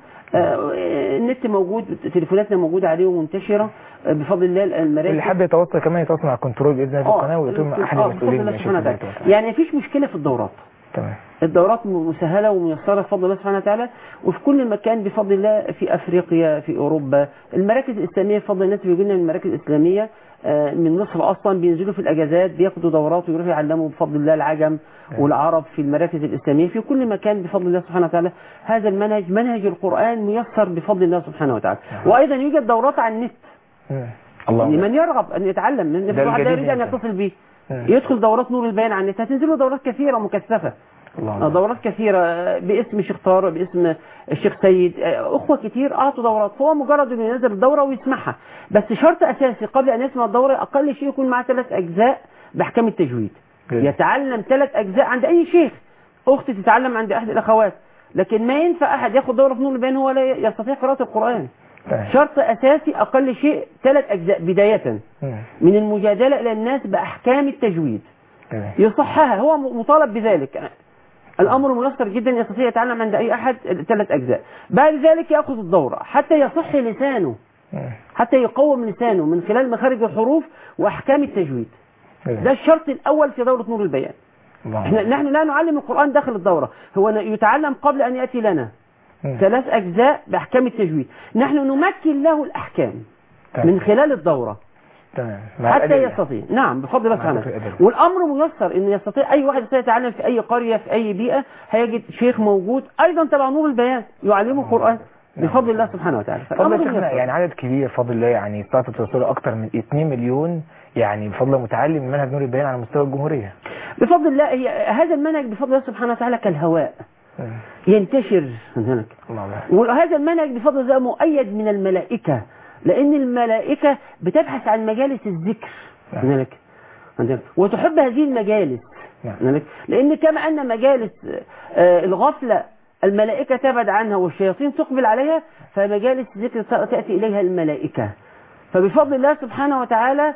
النت موجود، تليفوناتنا موجودة عليه ومنتشرة بفضل الله. المراكز اللي حابب يتواصل كمان يتواصل مع الكنترول بإذن الله في القناة ويتم أحد المسؤولين. يعني مفيش مشكلة في الدورات. تمام. الدورات مسهلة وميسرة بفضل الله سبحانه وتعالى، وفي كل مكان بفضل الله، في أفريقيا في أوروبا. المراكز الإسلامية بفضل الناس بيجوا لنا من المراكز الإسلامية من مصر أصلا بينزلوا في الأجازات بياخدوا دورات ويروحوا يعلموا بفضل الله العجم والعرب في المراكز الإسلامية في كل مكان بفضل الله سبحانه وتعالى. هذا المنهج منهج القرآن ميسر بفضل الله سبحانه وتعالى. وأيضا يوجد دورات على النت لمن يرغب أن يتعلم، من واحد يريد أن يتصل به يدخل دورات نور البيان على النت، هتنزلوا دورات كثيرة مكثفة. دورات كثيرة باسم الشيخ طارق باسم الشيخ سيد، أخوة كتير أعطوا دورات. فهو مجرد أنه ينزل الدورة ويسمعها، بس شرط أساسي قبل أن يسمع الدورة أقل شيء يكون معه 3 أجزاء بأحكام التجويد. يتعلم 3 أجزاء عند أي شيخ، أختي تتعلم عند أحد الأخوات، لكن ما ينفع أحد ياخد دورة في نور البيان هو لا يستطيع قراءة القرآن. شرط أساسي أقل شيء 3 أجزاء بداية من المجادلة إلى الناس بأحكام التجويد يصحها، هو مطالب بذلك. الأمر ميسر جدا، يستطيع يتعلم عند أي أحد 3 أجزاء. بعد ذلك يأخذ الدورة حتى يصح لسانه، حتى يقوم لسانه من خلال مخارج الحروف وأحكام التجويد. ده الشرط الأول في دورة نور البيان. نحن لا نعلم القرآن داخل الدورة، هو يتعلم قبل أن يأتي لنا 3 أجزاء بأحكام التجويد. نحن نمكن له الأحكام من خلال الدورة حتى يستطيع. نعم بفضل الله سبحانه. والأمر ميسر إن يستطيع أي واحد يتعلم في أي قرية في أي بيئة، هيجد شيخ موجود أيضا تبع نور البيان يعلمه القرآن بفضل الله سبحانه وتعالى. يعني عدد كبير بفضل الله، يعني استطاعت توصل أكثر من 2 مليون يعني بفضل الله متعلم من منهج نور البيان على مستوى الجمهورية بفضل الله. هذا المنهج بفضل الله سبحانه وتعالى كالهواء ينتشر هناك، وهذا المنهج بفضل الله مؤيد من الملائكة، لأن الملائكة بتبحث عن مجالس الذكر هناك وتحب هذه المجالس، لأن كما أن مجالس الغفلة الملائكة تبعد عنها والشياطين تقبل عليها، فمجالس الذكر تأتي إليها الملائكة. فبفضل الله سبحانه وتعالى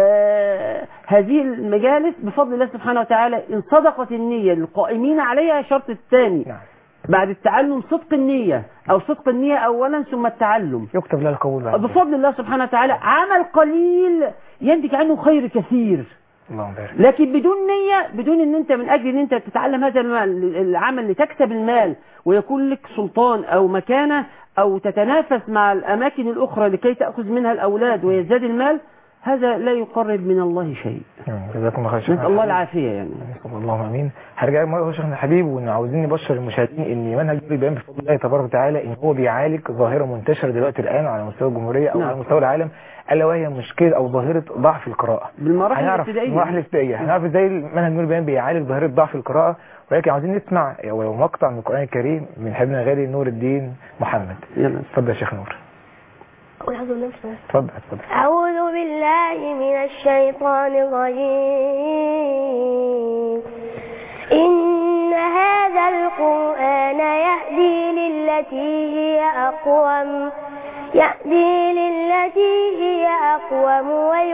هذه المجالس بفضل الله سبحانه وتعالى إن صدقت النية للقائمين عليها، شرط الثاني بعد التعلم صدق النية، أو صدق النية أولا ثم التعلم يكتب له القبول بفضل الله سبحانه وتعالى. عمل قليل ينتج عنه خير كثير اللهم بارك. لكن بدون نية، بدون ان انت من اجل ان انت تتعلم هذا العمل لتكسب المال ويكون لك سلطان او مكانة او تتنافس مع الاماكن الاخرى لكي تأخذ منها الاولاد ويزداد المال، هذا لا يقرب من الله شيء. جزاكم الله خير. نسأل الله العافية يعني. اللهم امين. هرجع مرة شيخنا الحبيب، وعاوزين نبشر المشاهدين ان منهج نور البيان بفضل الله تبارك وتعالى ان هو بيعالج ظاهرة منتشرة دلوقتي الان على مستوى الجمهورية او على مستوى العالم، الا وهي مشكلة او ظاهرة ضعف القراءة بالمراحل الابتدائية. المراحل الابتدائية هنعرف ازاي منهج نور البيان بيعالج ظاهرة ضعف القراءة، ولكن عاوزين نسمع ولو مقطع من القرآن الكريم من حبيبنا غالي نور الدين محمد. يلا اتفضل يا شيخ نور. اتفضل. أعوذ بالله من الشيطان الرجيم. إن هذا القرآن يهدي للتي هي أقوم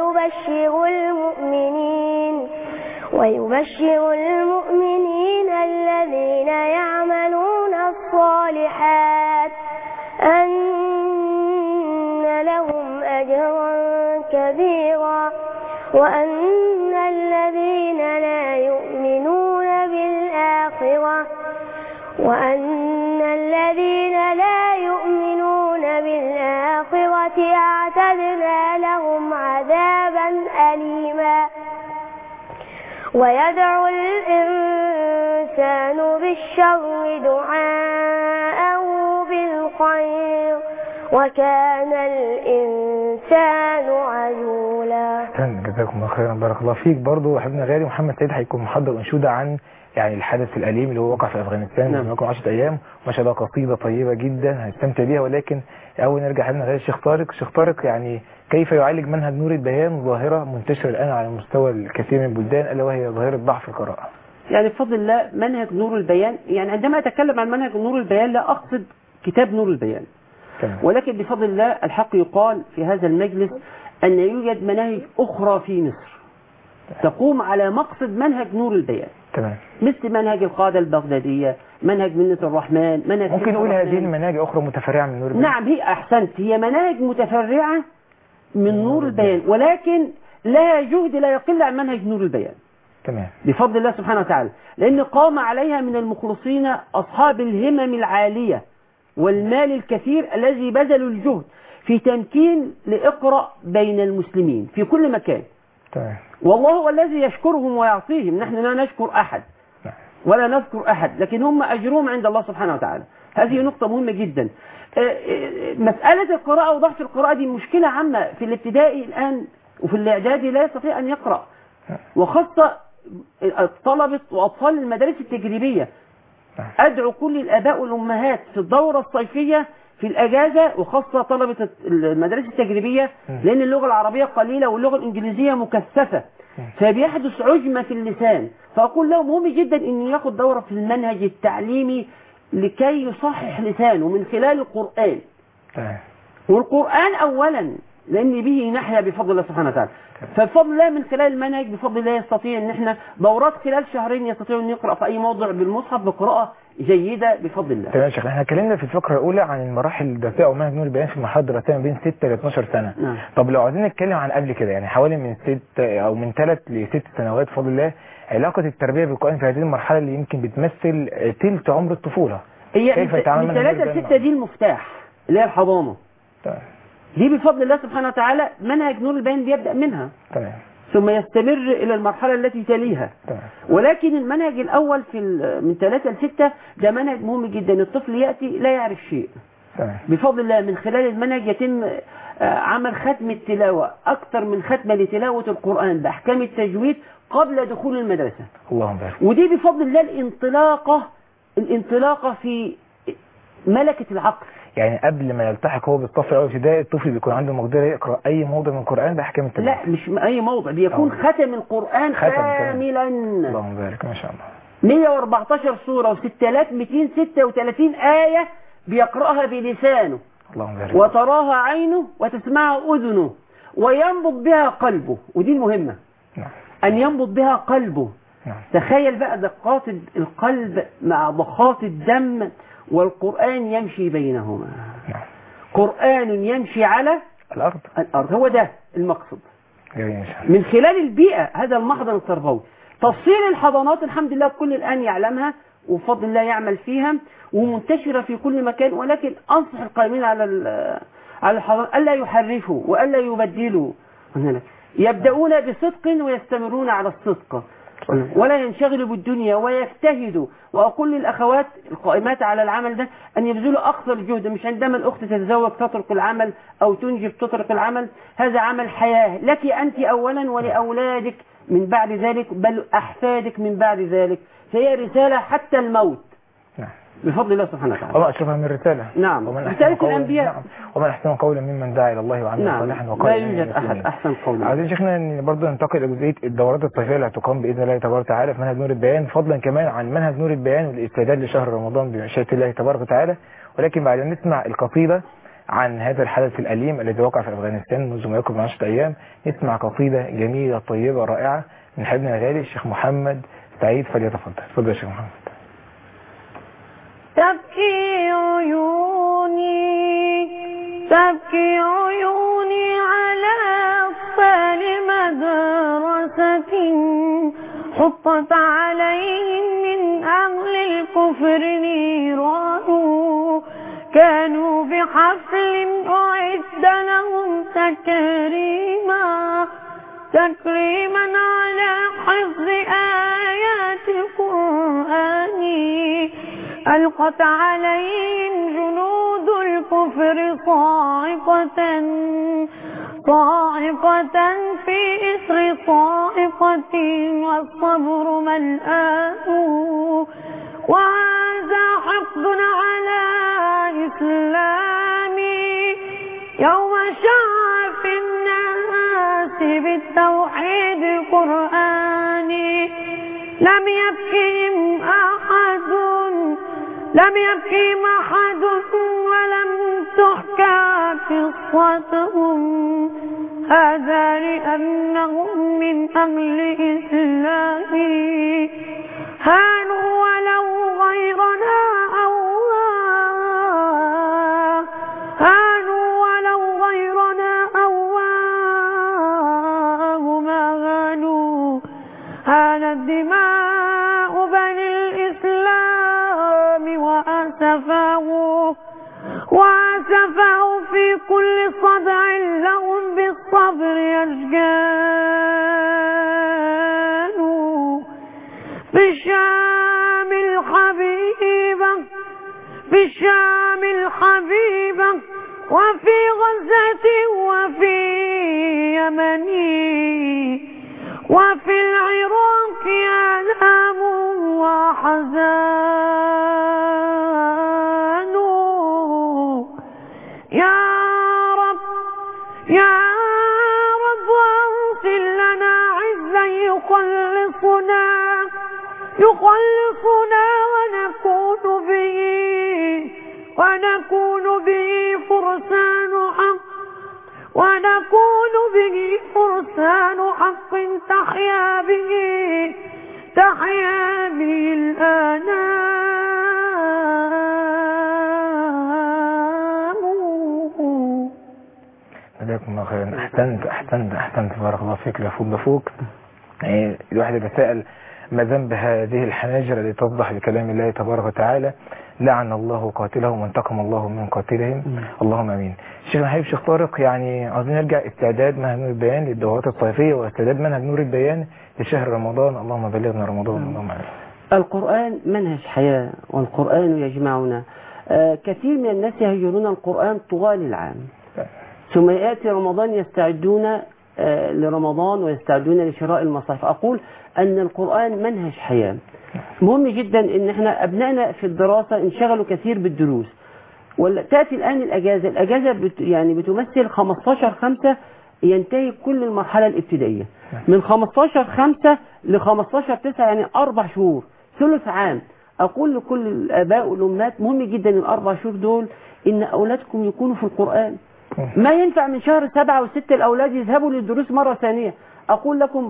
ويبشر المؤمنين الذين يعملون الصالحات أن لهم أجرا كبيرا وأن الذين لا يؤمنون بالآخرة أعتدنا لهم عذابا أليما. ويدعو الإنسان بالشر دعاءه بالخير وكان الإنسان عجولا. جزاكم الله خيرا. بارك الله فيك. برضو حبيبنا غالي محمد سيد هيكون محضر انشوده عن يعني الحدث الأليم اللي هو وقع في أفغانستان من 10 أيام، ما شاء الله قصيدة طيبة جدا هنستمتع بيها. ولكن أول نرجع حبيبنا غالي الشيخ طارق. الشيخ طارق، يعني كيف يعالج منهج نور البيان ظاهرة منتشرة الآن على مستوى الكثير من البلدان ألا وهي ظاهرة ضعف القراءة؟ يعني بفضل الله منهج نور البيان، يعني عندما أتكلم عن منهج نور البيان لا أقصد كتاب نور البيان، ولكن بفضل الله الحق يقال في هذا المجلس أن يوجد مناهج أخرى في مصر تقوم على مقصد منهج نور البيان. تمام. مثل منهج القادة البغدادية، منهج منة الرحمن، منهج ممكن نقول هذه المناهج أخرى متفرعة من نور البيان. نعم، هي أحسنت، هي مناهج متفرعة من نور البيان، ولكن لها جهد لا يقل عن منهج نور البيان. تمام. بفضل الله سبحانه وتعالى، لأن قام عليها من المخلصين أصحاب الهمم العالية والمال الكثير الذي بذلوا الجهد في تمكين لإقرأ بين المسلمين في كل مكان. تمام. والله هو الذي يشكرهم ويعطيهم، نحن لا نشكر أحد ولا نذكر أحد، لكن هم أجرهم عند الله سبحانه وتعالى. هذه نقطة مهمة جدا. مسألة القراءة وضعف القراءة دي مشكلة عامة في الابتدائي الآن، وفي الإعدادي لا يستطيع أن يقرأ، وخاصة طلبة وأطفال المدارس التجريبية. أدعو كل الآباء والأمهات في الدورة الصيفية في الأجازة، وخاصة طلبة المدارس التجريبية، لأن اللغة العربية قليلة واللغة الإنجليزية مكثفة، فبيحدث عجمة في اللسان. فأقول لهم مهم جدا أن ياخد دورة في المنهج التعليمي لكي يصحح لسانه من خلال القرآن. والقرآن أولا، لأن به نحيا بفضل الله سبحانه وتعالى. فبفضل الله من خلال المنهج بفضل الله يستطيع أن احنا دورات خلال شهرين يستطيع أن يقرأ في أي موضع بالمصحف بقراءة جيدة بفضل الله. تمام يا شيخ. احنا اتكلمنا في الفقرة الأولى عن المراحل الدراسية أو منهج نور البيان في المرحلة الدراسية بين 6 ل 12 سنة. طب لو عايزين نتكلم عن قبل كده، يعني حوالي من 6 أو من 3 ل 6 سنوات بفضل الله، علاقة التربية بالقرآن في هذه المرحلة اللي يمكن بتمثل تلت عمر الطفولة. هي من 3 ل 6 دي المفتاح اللي هي الحضانة. تمام. دي بفضل الله سبحانه وتعالى منهج نور البيان بيبدأ منها. تمام. ثم يستمر إلى المرحلة التي تليها. تمام. ولكن المنهج الأول من 3 ل 6 ده منهج مهم جدا. الطفل يأتي لا يعرف شيء. تمام. بفضل الله من خلال المنهج يتم عمل ختم التلاوة أكثر من ختمة لتلاوة القرآن بأحكام التجويد قبل دخول المدرسة. اللهم بارك. ودي بفضل الله الانطلاقة في ملكة العقل. يعني قبل ما يلتحق هو بالصف الاول ابتدائي الطفل بيكون عنده مقدره يقرا اي موضع من القران باحكام التلاوه. لا مش اي موضع، بيكون ختم القران كاملا. اللهم بارك. ما شاء الله. 114 سوره و6236 ايه بيقراها بلسانه. اللهم بارك. وتراها عينه وتسمعها اذنه وينبض بها قلبه، ودي المهمه. نعم. ان ينبض بها قلبه. نعم. تخيل بقى دقات القلب مع ضخات الدم، والقرآن يمشي بينهما. نعم. قرآن يمشي على الأرض. هو ده المقصد. من خلال البيئة. هذا المحضن التربوي. تفصيل الحضانات الحمد لله كل الآن يعلمها وبفضل الله يعمل فيها ومنتشرة في كل مكان، ولكن أنصح القائمين على الحضانات ألا يحرفوا وألا يبدلوا، يبدأون بصدق ويستمرون على الصدق ولا ينشغلوا بالدنيا ويجتهدوا. وأقول للأخوات القائمات على العمل ده أن يبذلوا أقصى الجهد، مش عندما الأخت تتزوج تترك العمل أو تنجب تترك العمل. هذا عمل حياة لك أنت أولا ولأولادك من بعد ذلك، بل أحفادك من بعد ذلك. فهي رسالة حتى الموت بفضل الله سبحانه وتعالى. وما أشرفها من رسالة. نعم، رسالة الأنبياء. نعم. ومن أحسن قولا ممن دعا إلى الله وعمل صالحا وقال لا يوجد أحد أحسن قولا. عايزين شيخنا أن برضه ننتقل إلى جزئية الدورات الصيفية اللي هتقام بإذن الله تبارك وتعالى في منهج نور البيان، فضلا كمان عن منهج نور البيان والاستعداد لشهر رمضان بمشيئة الله تبارك وتعالى. ولكن بعد أن نسمع القصيدة عن هذا الحدث الأليم الذي وقع في أفغانستان منذ ما يقرب من 10 أيام، نسمع قصيدة جميلة طيبة رائعة من حبيبنا الغالي الشيخ محمد سعيد، فليتفضل. تفضل يا شيخ محمد. تبكي عيوني على أطفال مدرسة حطت عليهم من أهل الكفر نيران، كانوا بحفل أعد لهم تكريما على حفظ آيات القرآن، ألقت عليهم جنود الكفر صاعقة في إثر صاعقة، والصبر ملآه وهذا حقد على إسلامي يوم شاع في الناس بالتوحيد القرآني. لم يبكهم أحد ولم تحكى قصتهم، هذا لأنهم من أهل إسلامي هانوا ولو غيرنا ما هانوا. هانت دماء بني الإسلام وأسفاه في كل صدع لهم بالصبر يشجان. في الشام الحبيبة وفي غزة وفي يمن وفي العراق آلام وحزان. يا رب أرسل لنا عزا يخلصنا ونكون به فرسان حق تحيا به الآنام. جزاكم الله خيرا. أحسنت بارك الله فيك. لفوق يعني الواحد يتساءل ما ذنب هذه الحناجر التي تصدح بكلام الله تبارك وتعالى. لعن الله قاتلهم وانتقم الله من قاتلهم. اللهم امين. شيخنا حبيب شيخ طارق، يعني عايزين نرجع استعداد منهج نور البيان للدورات الصيفيه واستعداد منهج نور البيان لشهر رمضان. اللهم بلغنا رمضان. اللهم امين. القرآن منهج حياة والقرآن يجمعنا. كثير من الناس يهجرون القرآن طوال العام، ثم يأتي رمضان يستعدون لرمضان ويستعدون لشراء المصاحف. أقول أن القرآن منهج حياة. مهم جدا أن احنا أبنائنا في الدراسة انشغلوا كثير بالدروس، وتأتي الآن الأجازة يعني بتمثل 15/5 ينتهي كل المرحلة الابتدائية، من 15/5 ل 15/9 يعني 4 شهور، ثلث عام. أقول لكل الآباء والأمهات مهم جدا ال4 شهور دول إن أولادكم يكونوا في القرآن. ما ينفع من شهر 7 و6 الأولاد يذهبوا للدروس مرة ثانية. أقول لكم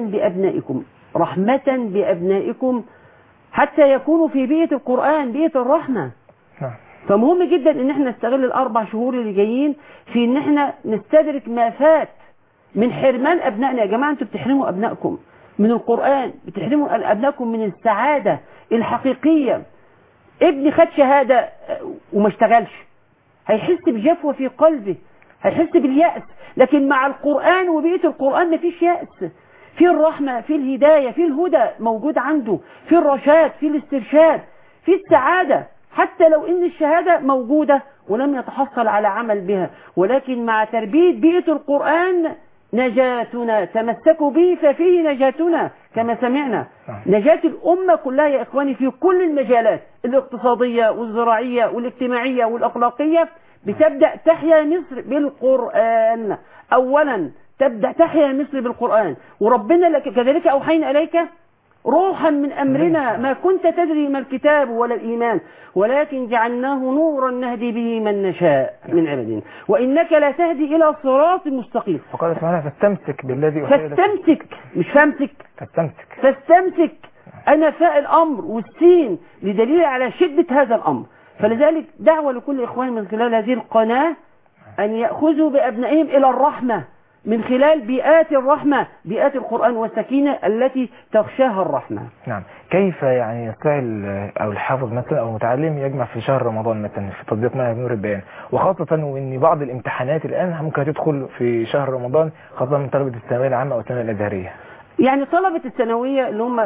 رحمة بأبنائكم حتى يكونوا في بيئة القرآن، بيئة الرحمة. فمهم جدا ان احنا نستغل ال4 شهور اللي جايين في ان احنا نستدرك ما فات من حرمان أبنائنا. يا جماعة أنتوا بتحرموا أبنائكم من القرآن، بتحرموا أبنائكم من السعادة الحقيقية. ابني خد شهادة وما اشتغلش، هيحس بجفوة في قلبه، هيحس باليأس. لكن مع القرآن وبيئة القرآن مفيش يأس، في الرحمة، في الهداية، في الهدى موجود عنده، في الرشاد، في الاسترشاد، في السعادة، حتى لو ان الشهادة موجودة ولم يتحصل على عمل بها. ولكن مع تربية بيئة القرآن نجاتنا، تمسكوا به ففيه نجاتنا كما سمعنا. نجاة الأمة كلها يا إخواني في كل المجالات الاقتصادية والزراعية والاجتماعية والأخلاقية بتبدأ تحيا مصر بالقرآن. أولا تبدأ تحيا مصر بالقرآن، وربنا كذلك أوحينا إليك روحا من أمرنا ما كنت تدري ما الكتاب ولا الإيمان ولكن جعلناه نورا نهدي به من نشاء من عبادنا وإنك لا تهدي إلى صراط مستقيم. فقال سبحانه فاستمسك بالذي فاستمسك، مش فامسك، فاستمسك. أنا فاء الأمر والسين لدليل على شدة هذا الأمر. فلذلك دعوة لكل إخوان من خلال هذه القناة أن يأخذوا بأبنائهم إلى الرحمة من خلال بيئات الرحمة، بيئات القرآن والسكينة التي تغشاها الرحمة. نعم. كيف يعني يستطيع أو الحافظ مثلا أو المتعلم يجمع في شهر رمضان مثلا في تطبيق منهج نور البيان، وخاصة وإن بعض الامتحانات الآن ممكن تدخل في شهر رمضان، خاصة من طلبة الثانوية العامة أو الثانوية الأزهرية؟ يعني طلبة الثانوية اللي هم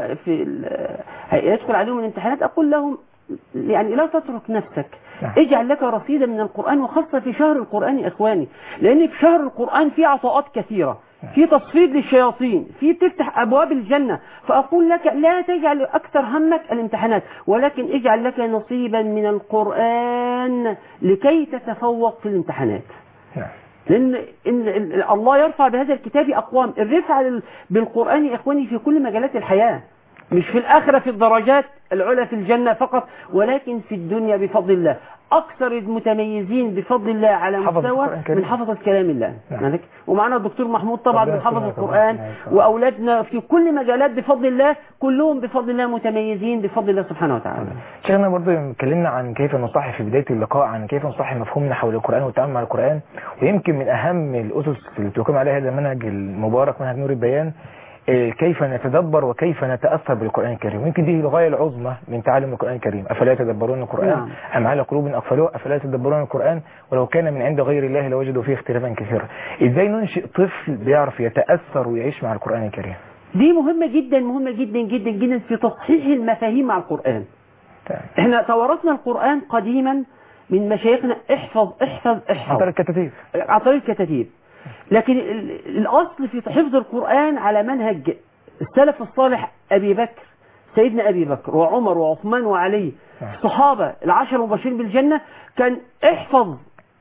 يدخل عليهم الامتحانات أقول لهم يعني لا تترك نفسك، اجعل لك رصيدا من القرآن، وخاصة في شهر القرآن يا إخواني، لأن في شهر القرآن في عطاءات كثيرة، في تصفيد للشياطين، في بتفتح أبواب الجنة. فأقول لك لا تجعل أكثر همك الامتحانات، ولكن اجعل لك نصيبا من القرآن لكي تتفوق في الامتحانات. لأن الله يرفع بهذا الكتاب أقوام. الرفع بالقرآن يا إخواني في كل مجالات الحياة، مش في الآخرة في الدرجات العلى في الجنة فقط، ولكن في الدنيا بفضل الله. أكثر المتميزين بفضل الله على مستوى من حفظة كلام الله. نعم. ومعنا الدكتور محمود طبعا من حفظ القرآن، وأولادنا في كل مجالات بفضل الله، كلهم بفضل الله متميزين بفضل الله سبحانه وتعالى. شيخنا برضه اتكلمنا عن كيف نصحح في بداية اللقاء عن كيف نصحح مفهومنا حول القرآن والتعامل مع القرآن، ويمكن من أهم الأسس اللي تقوم عليها هذا المنهج المبارك منهج نور البيان كيف نتدبر وكيف نتأثر بالقرآن الكريم. ويمكن دي الغاية العظمى من تعلم القرآن الكريم. أفلا يتدبرون القرآن أم على قلوب أقفلوها أفلا يتدبرون القرآن ولو كان من عند غير الله لوجدوا فيه اختلافا كثيرا. إزاي ننشئ طفل بيعرف يتأثر ويعيش مع القرآن الكريم؟ دي مهمة جدا، مهمة جدا جدا جدا في تصحيح المفاهيم مع القرآن. احنا توارثنا القرآن قديما من مشايخنا احفظ احفظ احفظ عن طريق الكتاتيب، عن طريق الكتاتيب. لكن الأصل في حفظ القرآن على منهج السلف الصالح أبي بكر، سيدنا أبي بكر وعمر وعثمان وعلي، الصحابة العشر المبشرين بالجنة، كان احفظ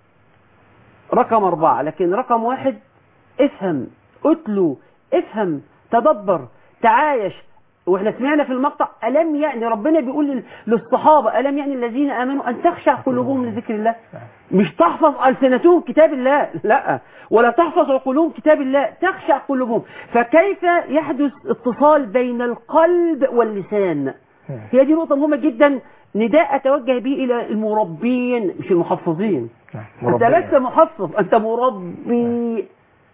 رقم 4، لكن رقم 1 افهم، اتلو، افهم، تدبر، تعايش. واحنا سمعنا في المقطع ألم يعني ربنا بيقول للصحابة ألم يعني الذين آمنوا أن تخشع قلوبهم لذكر الله، مش تحفظ ألسنتهم كتاب الله، لا، ولا تحفظ عقولهم كتاب الله، تخشع قلوبهم. فكيف يحدث اتصال بين القلب واللسان؟ هي دي نقطة مهمة جدا، نداء أتوجه به إلى المربين مش المحفظين. أنت لست محفظ، أنت مربي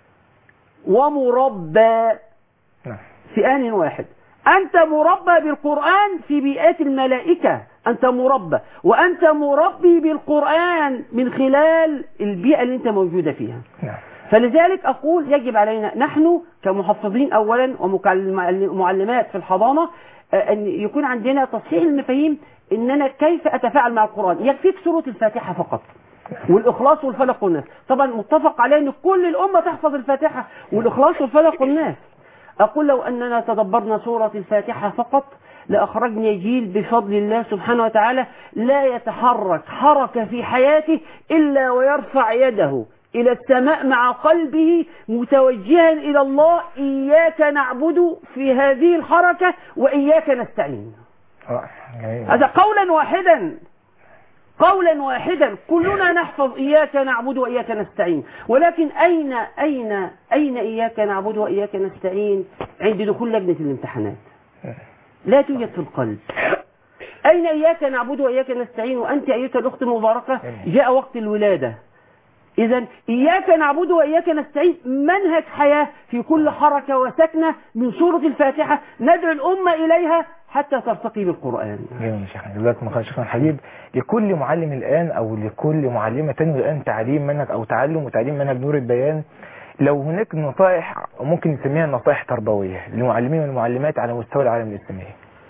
ومربى في آن واحد. أنت مربى بالقرآن في بيئات الملائكة، أنت مربى، وأنت مربي بالقرآن من خلال البيئة اللي أنت موجودة فيها. فلذلك أقول يجب علينا نحن كمحفظين أولا ومعلمات في الحضانة أن يكون عندنا تصحيح المفاهيم، إننا كيف أتفاعل مع القرآن. يكفيك سورة الفاتحة فقط والإخلاص والفلق والناس. طبعا متفق عليه أن كل الأمة تحفظ الفاتحة والإخلاص والفلق والناس. أقول لو أننا تدبرنا سورة الفاتحة فقط لأخرجنا جيل بفضل الله سبحانه وتعالى لا يتحرك حركة في حياته إلا ويرفع يده إلى السماء مع قلبه متوجها إلى الله، إياك نعبد في هذه الحركة وإياك نستعين. هذا قولا واحدا، قولا واحدا، كلنا نحفظ إياك نعبد وإياك نستعين، ولكن أين إياك نعبد وإياك نستعين؟ عند دخول لجنة الامتحانات لا توجد في القلب. أين إياك نعبد وإياك نستعين وأنت أيتها الأخت المباركة جاء وقت الولادة، إذا إياك نعبد وإياك نستعين منهج حياة في كل حركة وسكنة من سورة الفاتحة ندعو الأمة إليها حتى ترتقي بالقرآن. جميل يا شيخنا، جزاكم الله خير شيخنا الحبيب. لكل معلم الآن أو لكل معلمة تنوي الآن تعليم منهج أو تعلم وتعليم منهج نور البيان، لو هناك نصائح ممكن نسميها نصائح تربوية للمعلمين والمعلمات على مستوى العالم الإسلامي.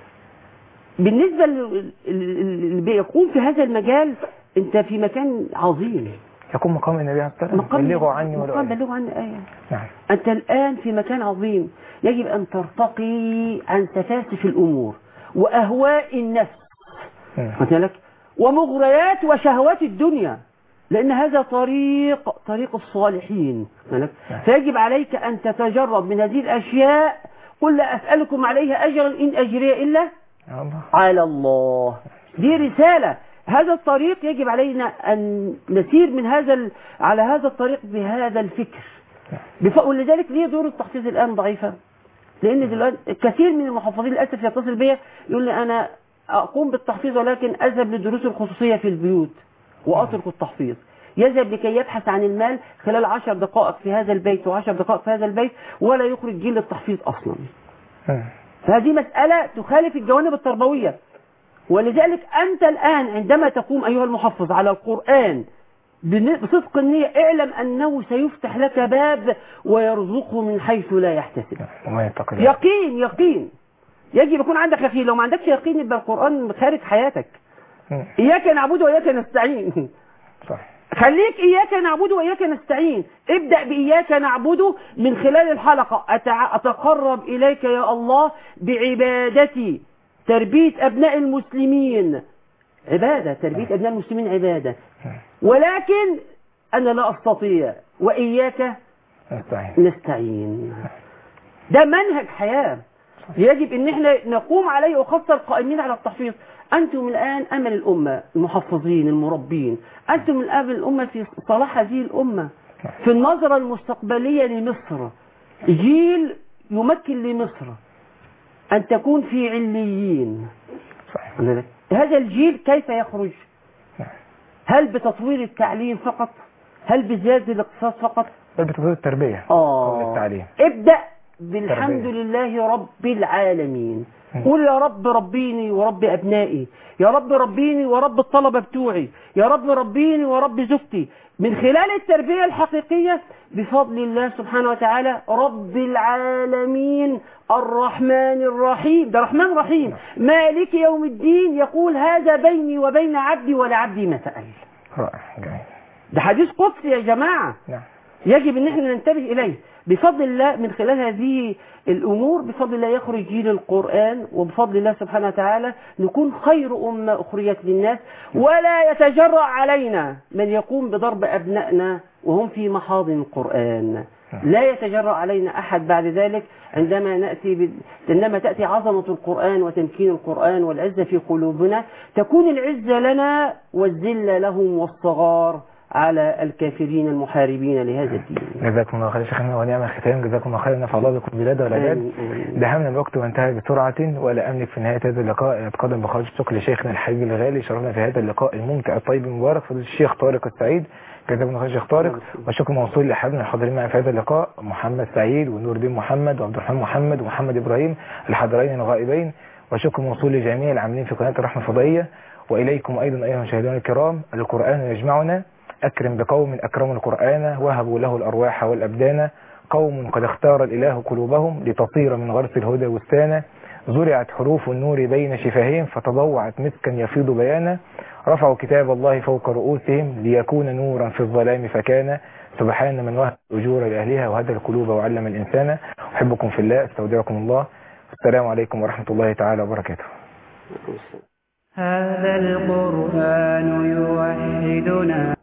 بالنسبة اللي بيقوم في هذا المجال أنت في مكان عظيم، يكون مقام النبي عليه الصلاة والسلام بلغوا عني ولو مقام بلغوا عني آية. نعم. أنت الآن في مكان عظيم، يجب أن ترتقي عن سفاسف الأمور وأهواء النفس مثلك ومغريات وشهوات الدنيا، لأن هذا طريق الصالحين مثلك. فيجب عليك أن تتجرد من هذه الأشياء. قل لا أسألكم عليها أجرا إن أجري إلا على الله. دي رسالة. هذا الطريق يجب علينا أن نسير من على هذا الطريق بهذا الفكر. ولذلك ليه دور التحفيظ الآن ضعيفة؟ لأن دلوقتي كثير من المحفظين للأسف يتصل بي يقول لي أنا أقوم بالتحفيظ ولكن أذهب للدروس الخصوصية في البيوت وأترك التحفيظ. يذهب لكي يبحث عن المال خلال 10 دقائق في هذا البيت و10 دقائق في هذا البيت ولا يخرج جيل التحفيظ أصلا. فهذه مسألة تخالف الجوانب التربوية. ولذلك أنت الآن عندما تقوم أيها المحفظ على القرآن بصدق النية اعلم أنه سيفتح لك باب ويرزقه من حيث لا يحتسب. يقين يجب يكون عندك يقين. لو ما عندكش يقين يبقى القرآن خارج حياتك. إياك نعبد وإياك نستعين. صح. خليك إياك نعبد وإياك نستعين. ابدأ بإياك نعبد من خلال الحلقة أتقرب إليك يا الله بعبادتي. تربية أبناء المسلمين عبادة، تربية أبناء المسلمين عبادة، ولكن أنا لا أستطيع وإياك نستعين. ده منهج حياة يجب أن احنا نقوم عليه، وخاصة القائمين على التحفيظ. أنتم الآن أمل الأمة، المحفظين المربين، أنتم الآن الأمة في صلاح هذه الأمة، في النظرة المستقبلية لمصر، جيل يمكن لمصر أن تكون في عليين. هذا الجيل كيف يخرج؟ هل بتطوير التعليم فقط؟ هل بزيادة الاقتصاد فقط؟ بل بتطوير التربية والتعليم. ابدأ بالحمد لله رب العالمين. قل يا رب ربيني ورب أبنائي، يا رب ربيني ورب الطلبة بتوعي، يا رب ربيني ورب زوجتي. من خلال التربية الحقيقية بفضل الله سبحانه وتعالى رب العالمين الرحمن الرحيم. ده رحمن رحيم مالك يوم الدين يقول هذا بيني وبين عبدي ولعبدي ما سأل. ده حديث قدسي يا جماعة. يجب ان احنا ننتبه اليه. بفضل الله من خلال هذه الامور بفضل الله يخرج جيل القرآن، وبفضل الله سبحانه وتعالى نكون خير أمة أخرجت للناس. ولا يتجرأ علينا من يقوم بضرب أبنائنا وهم في محاضن القرآن. لا يتجرأ علينا أحد بعد ذلك عندما تأتي عظمة القرآن وتمكين القرآن والعزة في قلوبنا، تكون العزة لنا والذل لهم والصغار على الكافرين المحاربين لهذا الدين. جزاكم الله خير شيخنا ونعم الختام. جزاكم الله خير، نفع الله بكم البلاد والعباد. دهمنا الوقت وانتهى بسرعة، ولا أملك في نهاية هذا اللقاء أتقدم بخالص الشكر لشيخنا الحبيب الغالي. شرفنا في هذا اللقاء الممتع الطيب المبارك فضيلة الشيخ طارق السعيد. جزاكم الله خير شيخ طارق. وشكر موصول لحبنا الحاضرين معي في هذا اللقاء محمد سعيد ونور الدين محمد وعبد الرحمن محمد ومحمد إبراهيم الحاضرين الغائبين. وشكر موصول لجميع العاملين في قناة الرحمة الفضائية. وإليكم أيضا أيها المشاهدون الكرام، القرآن يجمعنا. أكرم بقوم أكرموا القرآن وهبوا له الأرواح والأبدان. قوم قد اختار الإله قلوبهم لتصير من غرس الهدى وستانا. زرعت حروف النور بين شفاههم فتضوعت مسكا يفيض بيانا. رفعوا كتاب الله فوق رؤوسهم ليكون نورا في الظلام فكان. سبحان من وهب أجور لأهلها وهدى القلوب وعلم الإنسان. أحبكم في الله، استودعكم الله. السلام عليكم ورحمة الله تعالى وبركاته. هذا القرآن يوحدنا